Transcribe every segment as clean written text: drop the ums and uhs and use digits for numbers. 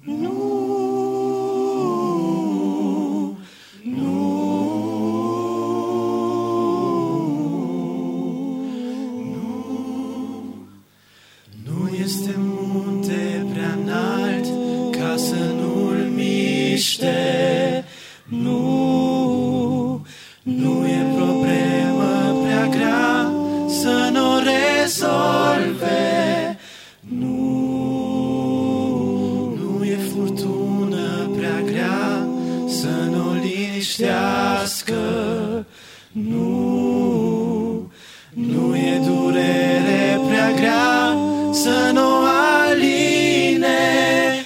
Nu este munte prea înalt ca să nu-l miște. Nu e problemă prea grea să nu rezolve. Nu e furtună prea grea să nu liniștească. Nu e durere prea grea să nu aline.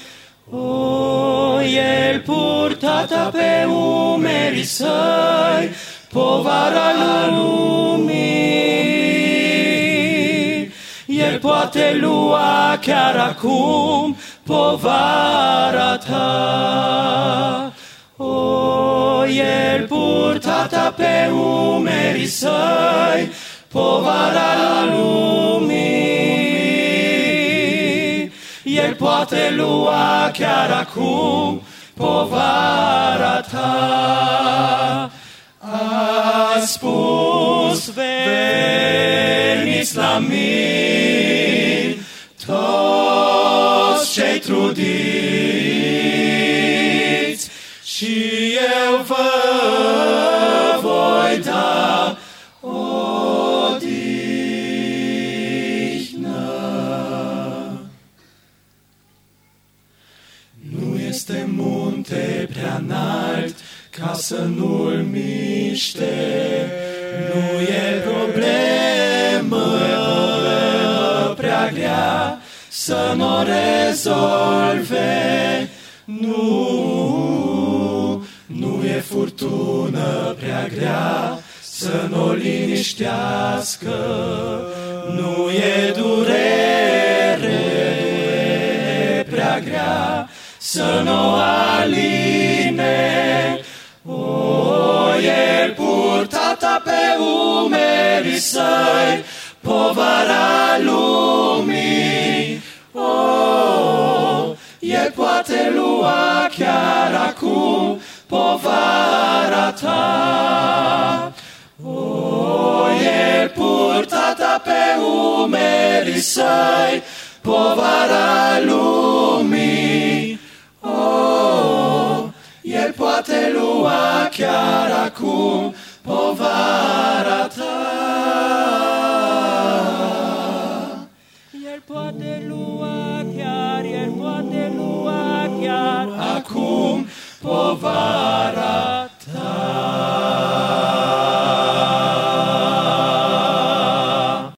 El purta pe umerii săi povara lumii. El poate lua chiar acum povara ta. El purta pe umerii săi povara lumii. El poate lua chiar acum povara ta. A spus, veniți la mine, toți cei trudiți, și eu vă voi da odihnă. Nu este munte prea înalt ca să nu-l miște. Nu e problemă prea grea să nu rezolve. Nu e furtună prea grea să nu liniștească. Nu e durere prea grea să nu aline. El purta pe umerii săi povara lumii. El poate lua chiar acum povara ta. El purta pe umerii săi povara lumii. El poate lua chiar acum povara ta. El poate lua chiar acum povara